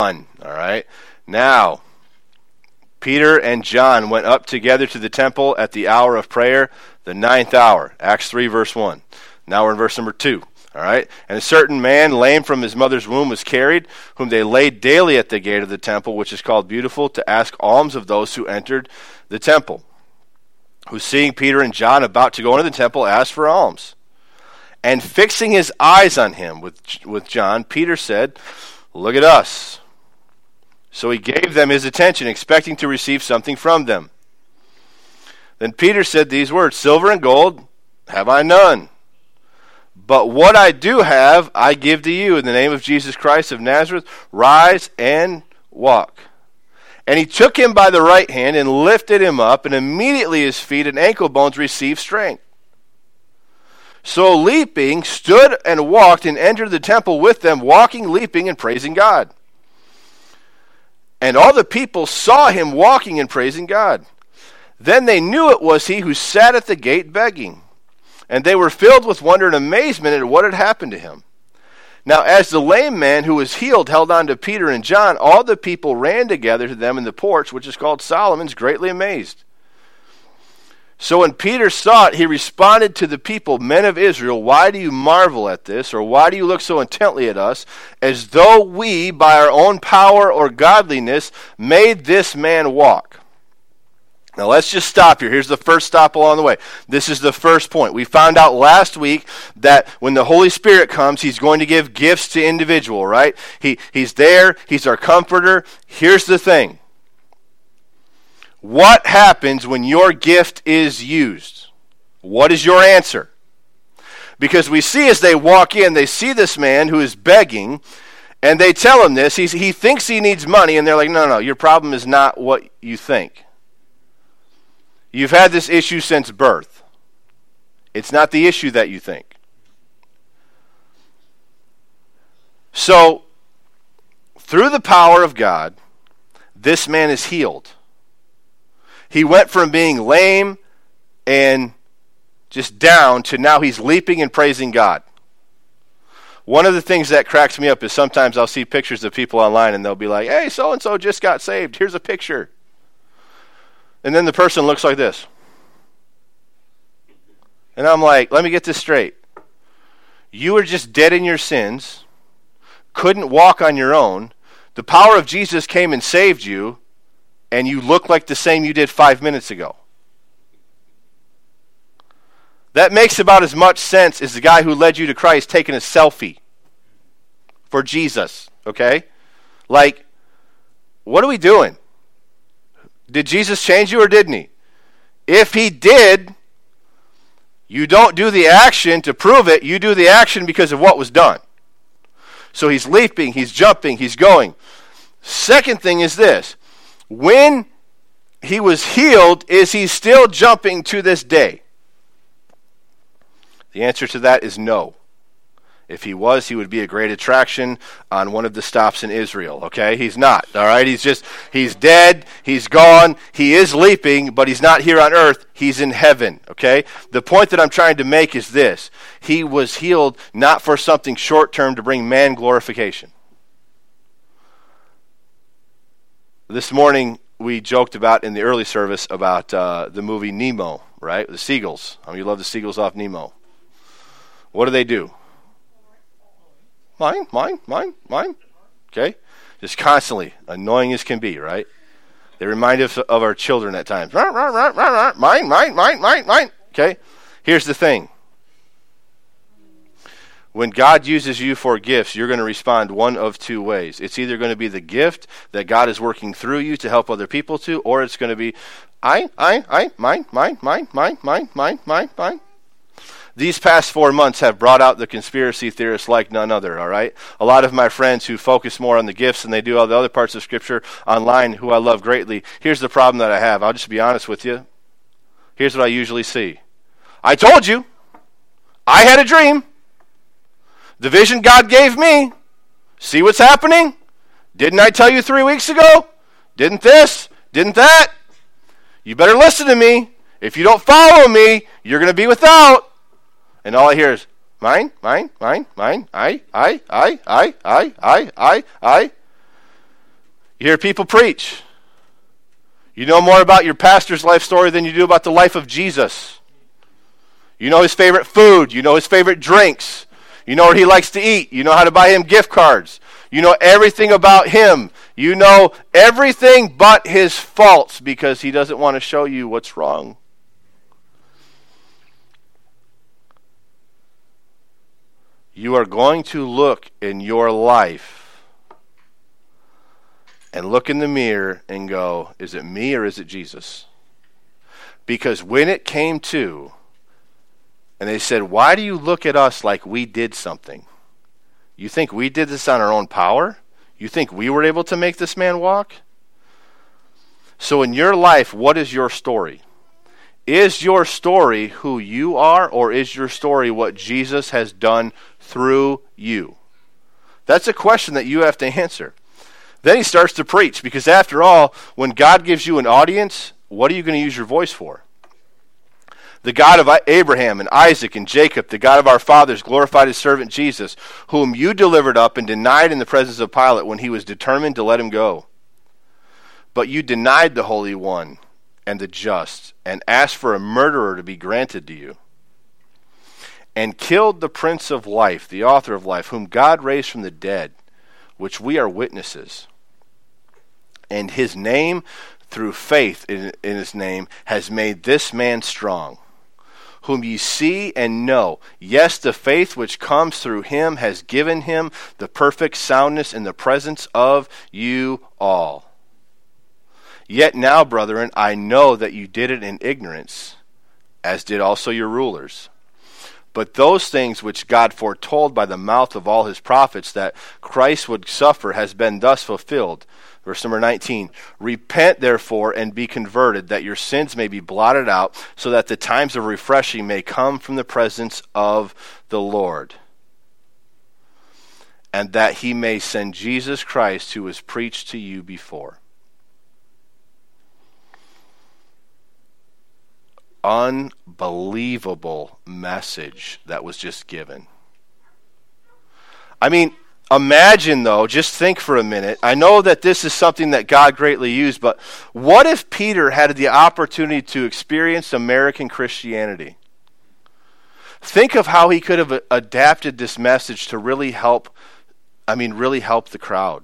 done. All right. Now, Peter and John went up together to the temple at the hour of prayer, the 9th hour. Acts 3, verse 1. Now we're in verse number 2. All right. And a certain man, lame from his mother's womb, was carried, whom they laid daily at the gate of the temple, which is called Beautiful, to ask alms of those who entered the temple, who, seeing Peter and John about to go into the temple, asked for alms. And fixing his eyes on him with John, Peter said, "Look at us." So he gave them his attention, expecting to receive something from them. Then Peter said these words, "Silver and gold have I none, but what I do have I give to you. In the name of Jesus Christ of Nazareth, rise and walk." And he took him by the right hand and lifted him up, and immediately his feet and ankle bones received strength. So leaping, stood and walked and entered the temple with them, walking, leaping, and praising God. And all the people saw him walking and praising God. Then they knew it was he who sat at the gate begging. And they were filled with wonder and amazement at what had happened to him. Now as the lame man who was healed held on to Peter and John, all the people ran together to them in the porch, which is called Solomon's, greatly amazed. So when Peter saw it, he responded to the people, "Men of Israel, why do you marvel at this? Or why do you look so intently at us, as though we, by our own power or godliness, made this man walk?" Now let's just stop here. Here's the first stop along the way. This is the first point. We found out last week that when the Holy Spirit comes, he's going to give gifts to individual, right? He's there. He's our comforter. Here's the thing. What happens when your gift is used? What is your answer? Because we see as they walk in, they see this man who is begging, and they tell him this. He thinks he needs money, and they're like, no, your problem is not what you think. You've had this issue since birth. It's not the issue that you think. So, through the power of God, this man is healed. He went from being lame and just down to now he's leaping and praising God. One of the things that cracks me up is sometimes I'll see pictures of people online and they'll be like, "Hey, so-and-so just got saved. Here's a picture." And then the person looks like this. And I'm like, let me get this straight. You were just dead in your sins, couldn't walk on your own. The power of Jesus came and saved you, and you look like the same you did 5 minutes ago. That makes about as much sense as the guy who led you to Christ taking a selfie for Jesus, okay? Like, what are we doing? Did Jesus change you or didn't he? If he did, you don't do the action to prove it. You do the action because of what was done. So he's leaping, he's jumping, he's going. Second thing is this. When he was healed, is he still jumping to this day? The answer to that is no. If he was, he would be a great attraction on one of the stops in Israel, okay? He's not, all right? He's dead, he's gone, he is leaping, but he's not here on earth, he's in heaven, okay? The point that I'm trying to make is this. He was healed not for something short-term to bring man glorification. This morning, we joked about in the early service about the movie Nemo, right? The seagulls. I mean, you love the seagulls off Nemo. What do? Mine. Okay? Just constantly, annoying as can be, right? They remind us of our children at times. Mine. Okay? Here's the thing. When God uses you for gifts, you're going to respond one of two ways. It's either going to be the gift that God is working through you to help other people to, or it's going to be, mine. These past 4 months have brought out the conspiracy theorists like none other, all right? A lot of my friends who focus more on the gifts than they do all the other parts of Scripture online, who I love greatly, here's the problem that I have. I'll just be honest with you. Here's what I usually see. I told you. I had a dream. The vision God gave me. See what's happening? Didn't I tell you 3 weeks ago? Didn't this? Didn't that? You better listen to me. If you don't follow me, you're going to be without. And all I hear is, mine, I. You hear people preach. You know more about your pastor's life story than you do about the life of Jesus. You know his favorite food. You know his favorite drinks. You know what he likes to eat. You know how to buy him gift cards. You know everything about him. You know everything but his faults because he doesn't want to show you what's wrong. You are going to look in your life and look in the mirror and go, is it me or is it Jesus? Because when it came to, and they said, why do you look at us like we did something? You think we did this on our own power? You think we were able to make this man walk? So in your life, what is your story? Is your story who you are, or is your story what Jesus has done through you? That's a question that you have to answer. Then he starts to preach, because after all, when God gives you an audience, what are you going to use your voice for? The God of Abraham and Isaac and Jacob, the God of our fathers, glorified his servant Jesus, whom you delivered up and denied in the presence of Pilate when he was determined to let him go. But you denied the Holy One and the just, and asked for a murderer to be granted to you, and killed the Prince of Life, the author of life, whom God raised from the dead, which we are witnesses. And his name, through faith in his name, has made this man strong, whom ye see and know. Yes, the faith which comes through him has given him the perfect soundness in the presence of you all. Yet now, brethren, I know that you did it in ignorance, as did also your rulers. But those things which God foretold by the mouth of all his prophets that Christ would suffer has been thus fulfilled. Verse number 19, repent therefore and be converted, that your sins may be blotted out, so that the times of refreshing may come from the presence of the Lord, and that he may send Jesus Christ, who was preached to you before. Unbelievable message that was just given. I mean, imagine though, just think for a minute. I know that this is something that God greatly used, but what if Peter had the opportunity to experience American Christianity? Think of how he could have adapted this message to really help the crowd.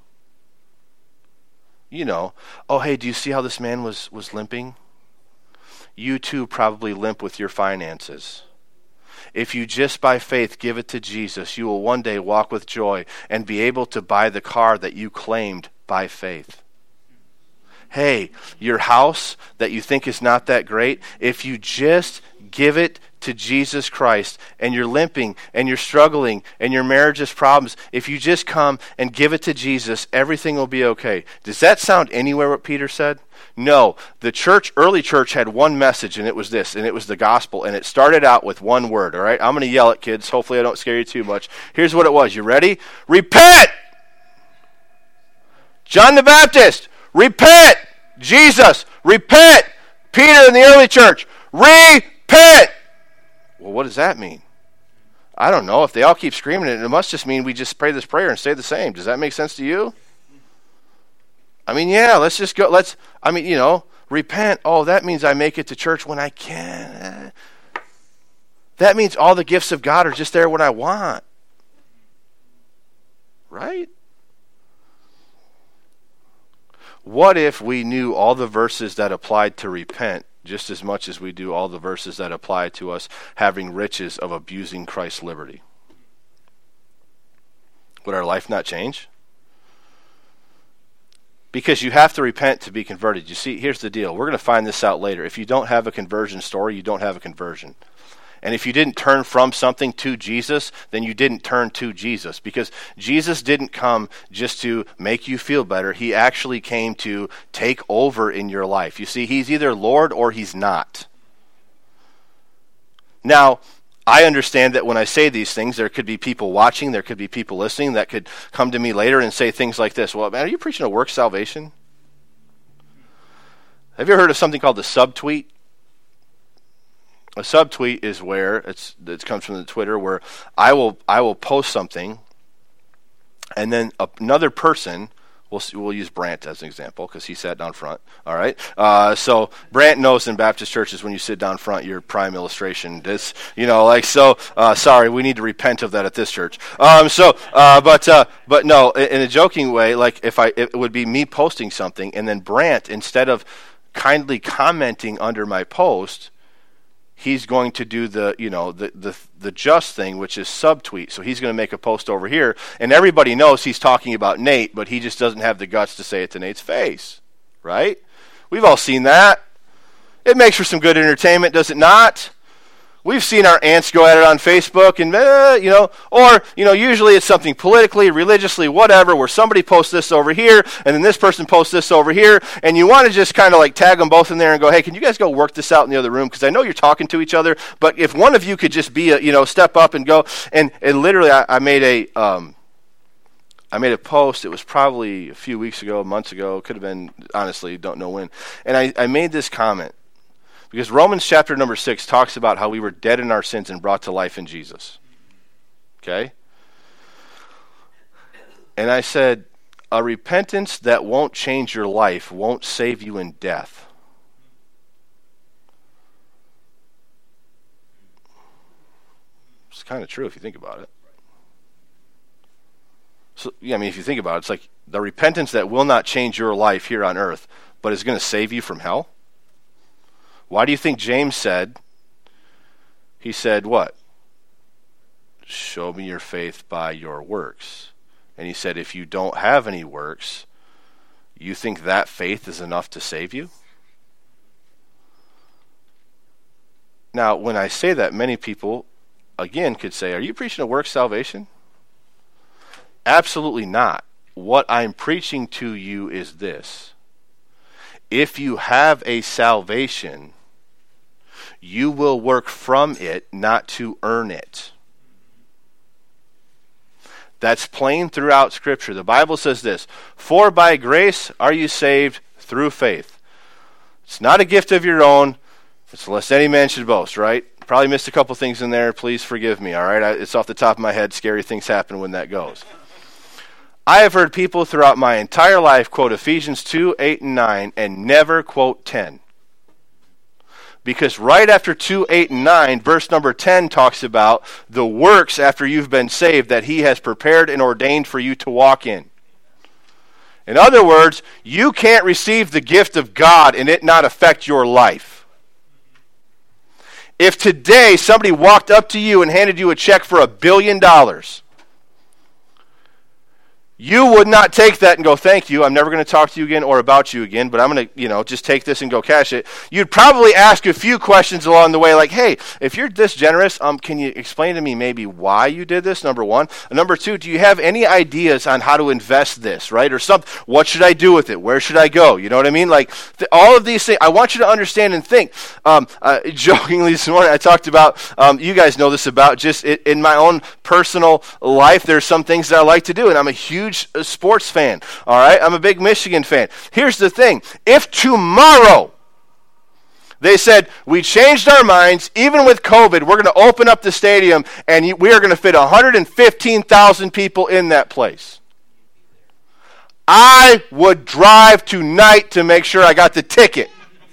You know, oh hey, do you see how this man was limping? You too probably limp with your finances. If you just by faith give it to Jesus, you will one day walk with joy and be able to buy the car that you claimed by faith. Hey, your house that you think is not that great, if you just give it to Jesus Christ, and you're limping and you're struggling and your marriage has problems, if you just come and give it to Jesus, everything will be okay. Does that sound anywhere what Peter said? No. The early church had one message, and it was this, and it was the gospel, and it started out with one word, all right? I'm going to yell at kids. Hopefully I don't scare you too much. Here's what it was. You ready? Repent! John the Baptist, repent! Jesus, repent! Peter in the early church, repent! Well, what does that mean? I don't know. If they all keep screaming it, it must just mean we just pray this prayer and stay the same. Does that make sense to you? I mean, yeah, let's just go. Repent. Oh, that means I make it to church when I can. That means all the gifts of God are just there when I want. Right? What if we knew all the verses that applied to repent just as much as we do all the verses that apply to us having riches of abusing Christ's liberty? Would our life not change? Because you have to repent to be converted. You see, here's the deal. We're going to find this out later. If you don't have a conversion story, you don't have a conversion. And if you didn't turn from something to Jesus, then you didn't turn to Jesus. Because Jesus didn't come just to make you feel better. He actually came to take over in your life. You see, he's either Lord or he's not. Now, I understand that when I say these things, there could be people watching, there could be people listening that could come to me later and say things like this. Well, man, are you preaching a works salvation? Have you ever heard of something called the subtweet? A subtweet is where it comes from the Twitter, where I will post something, and then another person We'll use Brant as an example because he sat down front. All right. So Brant knows in Baptist churches when you sit down front, you're prime illustration. Sorry, we need to repent of that at this church. But no, in a joking way, like it would be me posting something, and then Brant, instead of kindly commenting under my post, he's going to do the just thing, which is subtweet. So he's going to make a post over here, and everybody knows he's talking about Nate, but he just doesn't have the guts to say it to Nate's face, right? We've all seen that. It makes for some good entertainment, does it not? We've seen our aunts go at it on Facebook, and usually it's something politically, religiously, whatever, where somebody posts this over here, and then this person posts this over here, and you want to just kind of like tag them both in there and go, hey, can you guys go work this out in the other room? Because I know you're talking to each other, but if one of you could just be step up and go, and literally I made a post. It was probably a few weeks ago, months ago, could have been, honestly, don't know when, and I made this comment. Because Romans chapter number 6 talks about how we were dead in our sins and brought to life in Jesus. Okay? And I said, a repentance that won't change your life won't save you in death. It's kind of true if you think about it. So, if you think about it, it's like the repentance that will not change your life here on earth, but is going to save you from hell. Why do you think James said? He said what? Show me your faith by your works. And he said, if you don't have any works, you think that faith is enough to save you? Now, when I say that, many people, again, could say, are you preaching a works salvation? Absolutely not. What I'm preaching to you is this. If you have a salvation, you will work from it, not to earn it. That's plain throughout Scripture. The Bible says this, for by grace are you saved through faith. It's not a gift of your own, it's lest any man should boast, right? Probably missed a couple things in there. Please forgive me, all right? It's off the top of my head. Scary things happen when that goes. I have heard people throughout my entire life quote Ephesians 2, 8, and 9 and never quote 10. Because right after 2, 8, and 9, verse number 10 talks about the works after you've been saved that he has prepared and ordained for you to walk in. In other words, you can't receive the gift of God and it not affect your life. If today somebody walked up to you and handed you a check for $1 billion, you would not take that and go, thank you, I'm never going to talk to you again or about you again, but I'm going to, just take this and go cash it. You'd probably ask a few questions along the way, like, hey, if you're this generous, can you explain to me maybe why you did this, number one? And number two, do you have any ideas on how to invest this, right? Or something, what should I do with it? Where should I go? You know what I mean? Like, all of these things, I want you to understand and think. Jokingly this morning, I talked about, you guys know this about, just in my own personal life, there's some things that I like to do, and I'm a huge sports fan, all right? I'm a big Michigan fan. Here's the thing. If tomorrow they said, we changed our minds, even with COVID, we're going to open up the stadium, and we are going to fit 115,000 people in that place, I would drive tonight to make sure I got the ticket.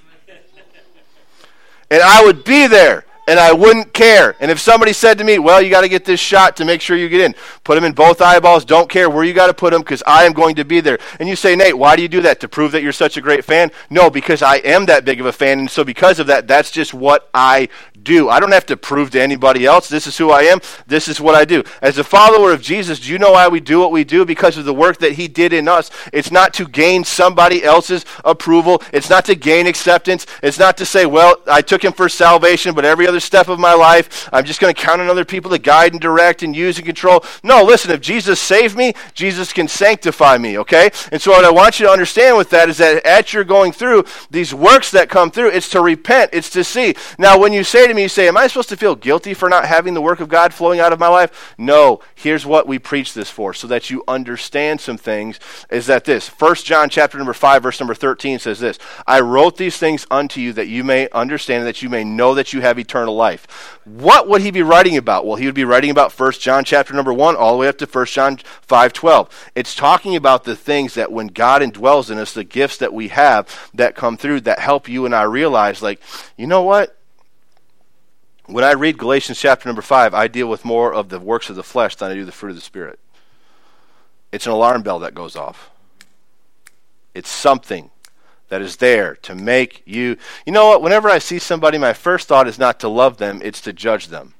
And I would be there. And I wouldn't care. And if somebody said to me, well, you got to get this shot to make sure you get in. Put them in both eyeballs. Don't care where you got to put them because I am going to be there. And you say, Nate, why do you do that? To prove that you're such a great fan? No, because I am that big of a fan. And so because of that, that's just what I do. I don't have to prove to anybody else. This is who I am. This is what I do. As a follower of Jesus, do you know why we do what we do? Because of the work that he did in us. It's not to gain somebody else's approval. It's not to gain acceptance. It's not to say, well, I took him for salvation, but every other step of my life, I'm just going to count on other people to guide and direct and use and control. No, listen, if Jesus saved me, Jesus can sanctify me, okay? And so what I want you to understand with that is that as you're going through these works that come through, it's to repent, it's to see. Now, when you say to me, you say, am I supposed to feel guilty for not having the work of God flowing out of my life? No, here's what we preach this for, so that you understand some things, is that this, 1 John chapter number 5, verse number 13 says this, I wrote these things unto you that you may understand, that you may know that you have eternal eternal life. What would he be writing about? Well, he would be writing about 1 John chapter number 1 all the way up to 1 John 5:12. It's talking about the things that when God indwells in us, the gifts that we have that come through that help you and I realize, like, you know what? When I read Galatians chapter number 5, I deal with more of the works of the flesh than I do the fruit of the Spirit. It's an alarm bell that goes off. It's something that is there to make you... You know what? Whenever I see somebody, my first thought is not to love them, it's to judge them.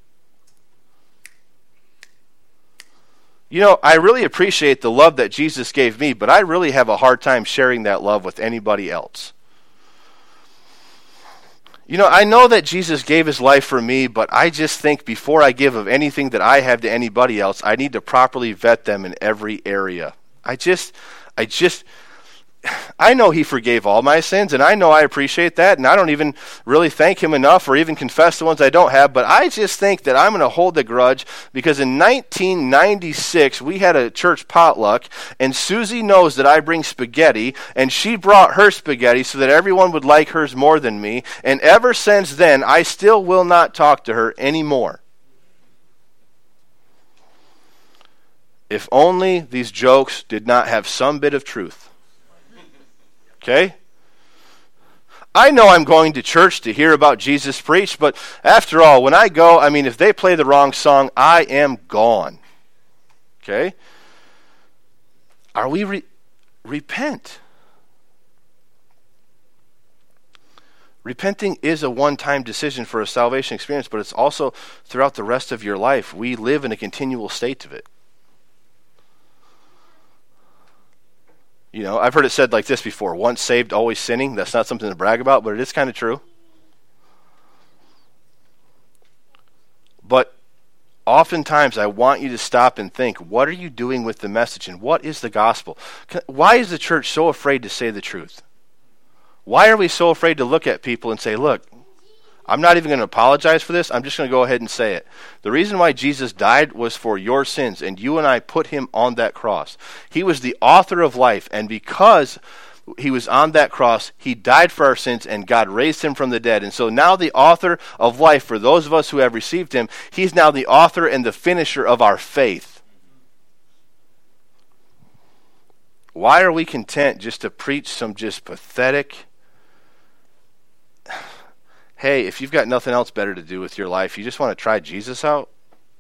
You know, I really appreciate the love that Jesus gave me, but I really have a hard time sharing that love with anybody else. You know, I know that Jesus gave his life for me, but I just think before I give of anything that I have to anybody else, I need to properly vet them in every area. I know he forgave all my sins, and I know I appreciate that, and I don't even really thank him enough or even confess the ones I don't have, but I just think that I'm going to hold the grudge because in 1996, we had a church potluck, and Susie knows that I bring spaghetti, and she brought her spaghetti so that everyone would like hers more than me, and ever since then, I still will not talk to her anymore. If only these jokes did not have some bit of truth. Okay? I know I'm going to church to hear about Jesus preached, but after all, when I go, I mean, if they play the wrong song, I am gone. Okay? Are we repent? Repenting is a one-time decision for a salvation experience, but it's also throughout the rest of your life. We live in a continual state of it. You know, I've heard it said like this before, once saved, always sinning. That's not something to brag about, but it is kind of true. But oftentimes I want you to stop and think, what are you doing with the message and what is the gospel? Why is the church so afraid to say the truth? Why are we so afraid to look at people and say, look, I'm not even going to apologize for this. I'm just going to go ahead and say it. The reason why Jesus died was for your sins, and you and I put him on that cross. He was the author of life, and because he was on that cross, he died for our sins, and God raised him from the dead. And so now the author of life, for those of us who have received him, he's now the author and the finisher of our faith. Why are we content just to preach some just pathetic... Hey, if you've got nothing else better to do with your life, you just want to try Jesus out?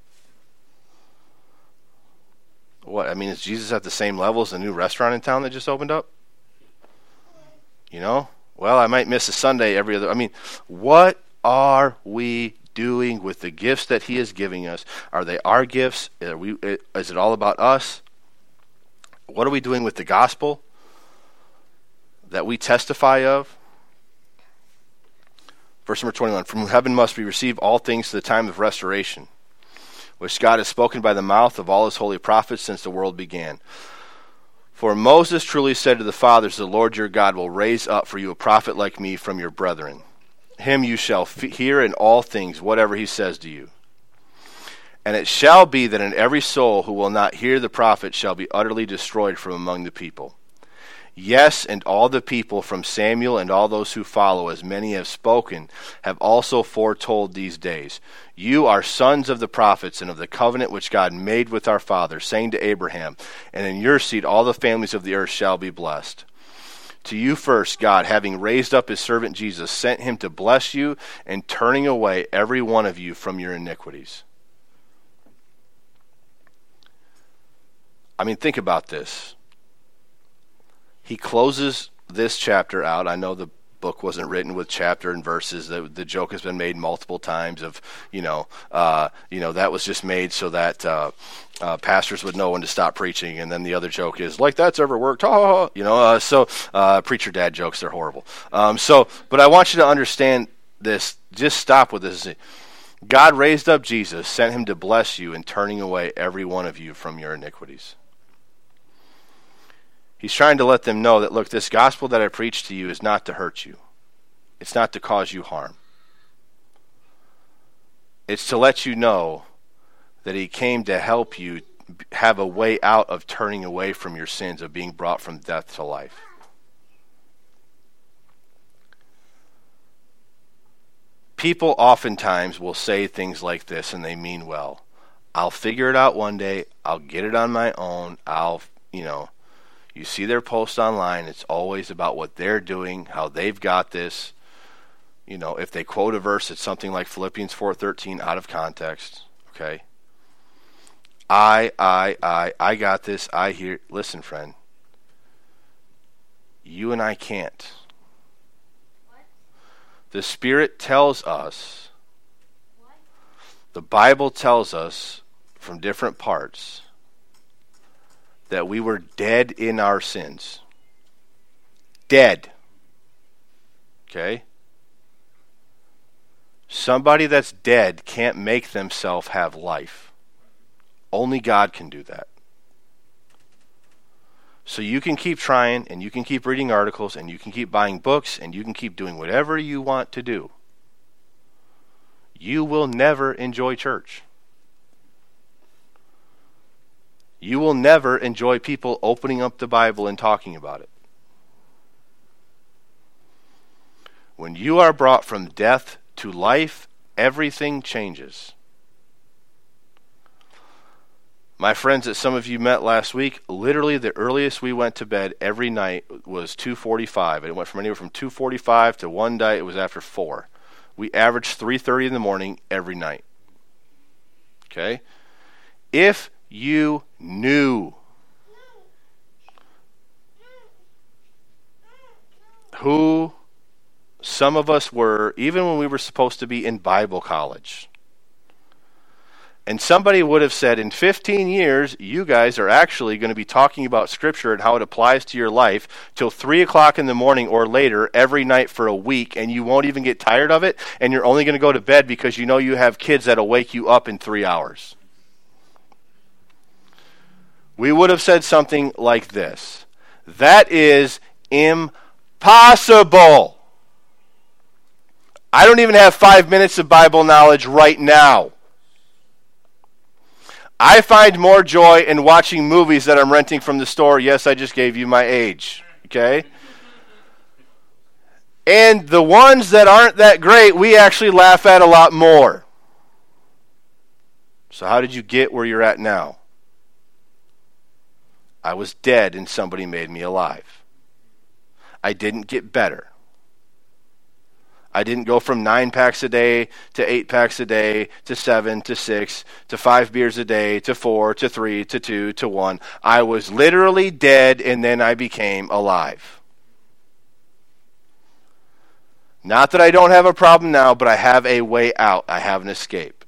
What, I mean, is Jesus at the same level as the new restaurant in town that just opened up? You know? Well, I might miss a Sunday every other... I mean, what are we doing with the gifts that he is giving us? Are they our gifts? Is it all about us? What are we doing with the gospel that we testify of? Verse number 21, from heaven must we receive all things to the time of restoration, which God has spoken by the mouth of all his holy prophets since the world began. For Moses truly said to the fathers, the Lord your God will raise up for you a prophet like me from your brethren. Him you shall hear in all things, whatever he says to you. And it shall be that in every soul who will not hear the prophet shall be utterly destroyed from among the people. Yes, and all the people from Samuel and all those who follow, as many have spoken, have also foretold these days. You are sons of the prophets and of the covenant which God made with our fathers, saying to Abraham, and in your seed all the families of the earth shall be blessed. To you first, God, having raised up his servant Jesus, sent him to bless you and turning away every one of you from your iniquities. I mean, think about this. He closes this chapter out. I know the book wasn't written with chapter and verses. The joke has been made multiple times of, that was just made so that pastors would know when to stop preaching. And then the other joke is, like that's ever worked. Preacher dad jokes, they're horrible. But I want you to understand this. Just stop with this. God raised up Jesus, sent him to bless you and turning away every one of you from your iniquities. He's trying to let them know that, look, this gospel that I preach to you is not to hurt you. It's not to cause you harm. It's to let you know that he came to help you have a way out of turning away from your sins, of being brought from death to life. People oftentimes will say things like this, and they mean well. I'll figure it out one day. I'll get it on my own. You see their posts online. It's always about what they're doing, how they've got this. If they quote a verse, it's something like Philippians 4:13 out of context. Okay. I got this. I hear. Listen, friend. You and I can't. The Spirit tells us, the Bible tells us from different parts that we were dead in our sins. Dead. Okay? Somebody that's dead can't make themselves have life. Only God can do that. So you can keep trying, and you can keep reading articles, and you can keep buying books, and you can keep doing whatever you want to do. You will never enjoy church. You will never enjoy people opening up the Bible and talking about it. When you are brought from death to life, everything changes. My friends that some of you met last week, literally the earliest we went to bed every night was 2:45. It went from anywhere from 2:45 to one night it was after 4. We averaged 3:30 in the morning every night. Okay? If you knew who some of us were, even when we were supposed to be in Bible college, and somebody would have said, in 15 years, you guys are actually going to be talking about Scripture and how it applies to your life till 3 o'clock in the morning or later every night for a week, and you won't even get tired of it, and you're only going to go to bed because you know you have kids that'll wake you up in 3 hours. We would have said something like this: that is impossible. I don't even have 5 minutes of Bible knowledge right now. I find more joy in watching movies that I'm renting from the store. Yes, I just gave you my age. Okay? And the ones that aren't that great, we actually laugh at a lot more. So how did you get where you're at now? I was dead and somebody made me alive. I didn't get better. I didn't go from 9 packs a day to 8 packs a day to 7 to 6 to 5 beers a day to 4 to 3 to 2 to 1. I was literally dead and then I became alive. Not that I don't have a problem now, but I have a way out. I have an escape.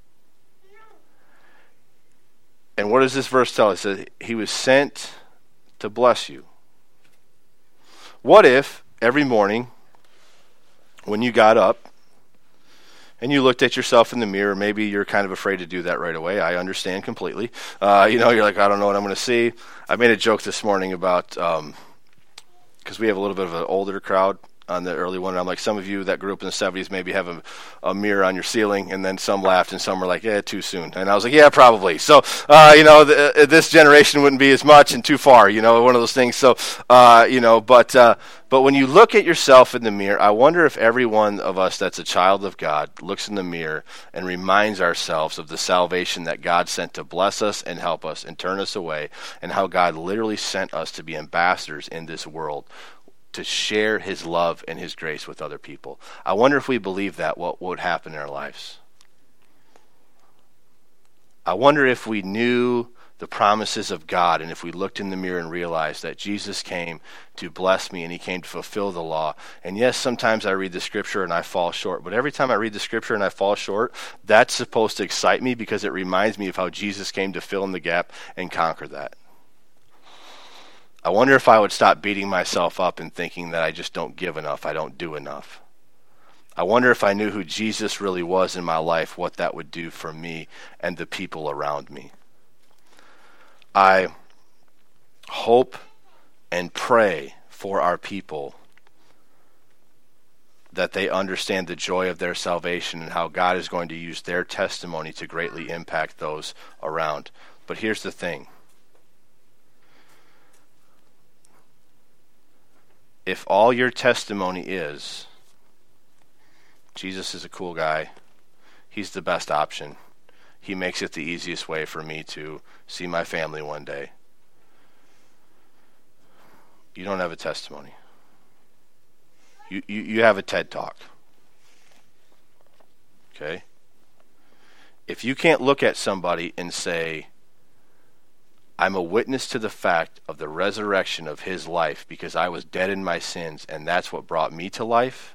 And what does this verse tell us? That he was sent to bless you. What if every morning when you got up and you looked at yourself in the mirror, maybe you're kind of afraid to do that right away. I understand completely. You're like, I don't know what I'm going to see. I made a joke this morning about, because we have a little bit of an older crowd on the early one. I'm like, some of you that grew up in the 70s maybe have a mirror on your ceiling, and then some laughed and some were like, too soon. And I was like, yeah, probably. So, this generation wouldn't be as much and too far, one of those things. So, but when you look at yourself in the mirror, I wonder if every one of us that's a child of God looks in the mirror and reminds ourselves of the salvation that God sent to bless us and help us and turn us away, and how God literally sent us to be ambassadors in this world, to share his love and his grace with other people. I wonder if we believe that, what would happen in our lives. I wonder if we knew the promises of God, and if we looked in the mirror and realized that Jesus came to bless me and he came to fulfill the law. And yes, sometimes I read the scripture and I fall short, but every time I read the scripture and I fall short, that's supposed to excite me because it reminds me of how Jesus came to fill in the gap and conquer that. I wonder if I would stop beating myself up and thinking that I just don't give enough, I don't do enough. I wonder if I knew who Jesus really was in my life, what that would do for me and the people around me. I hope and pray for our people that they understand the joy of their salvation and how God is going to use their testimony to greatly impact those around. But here's the thing. If all your testimony is Jesus is a cool guy. He's the best option. He makes it the easiest way for me to see my family one day. You don't have a testimony. You have a TED Talk. Okay? If you can't look at somebody and say, I'm a witness to the fact of the resurrection of his life because I was dead in my sins and that's what brought me to life,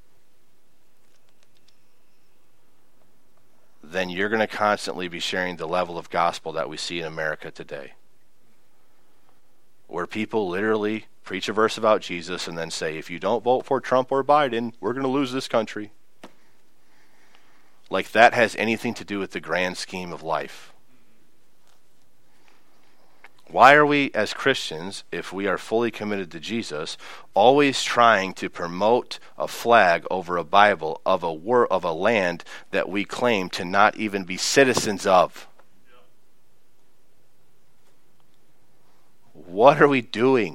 then you're going to constantly be sharing the level of gospel that we see in America today, where people literally preach a verse about Jesus and then say, if you don't vote for Trump or Biden, we're going to lose this country. Like that has anything to do with the grand scheme of life. Why are we, as Christians, if we are fully committed to Jesus, always trying to promote a flag over a Bible of a land that we claim to not even be citizens of? What are we doing?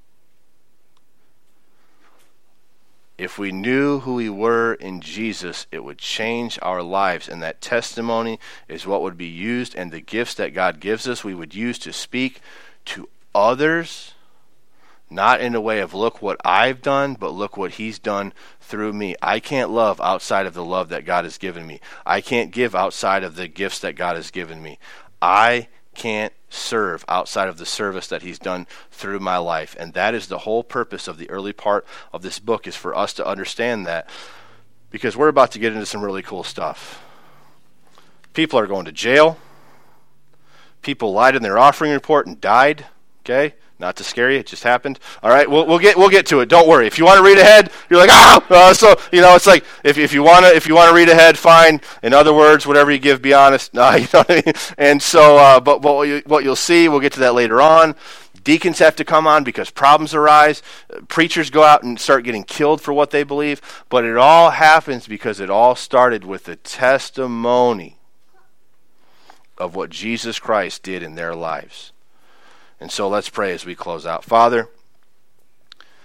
If we knew who we were in Jesus, it would change our lives. And that testimony is what would be used, and the gifts that God gives us, we would use to speak to others, not in a way of look what I've done, but look what he's done through me. I can't love outside of the love that God has given me. I can't give outside of the gifts that God has given me. I can't serve outside of the service that he's done through my life. And that is the whole purpose of the early part of this book, is for us to understand that, because we're about to get into some really cool stuff. People are going to jail. People lied in their offering report and died. Okay? Not to scare you, it just happened. All right, we'll get to it. Don't worry. If you want to read ahead, you're like, so it's like if you want to read ahead, fine. In other words, whatever you give, be honest. No, you know what I mean. And so, but what you'll see, we'll get to that later on. Deacons have to come on because problems arise. Preachers go out and start getting killed for what they believe. But it all happens because it all started with the testimony of what Jesus Christ did in their lives. And so let's pray as we close out. Father,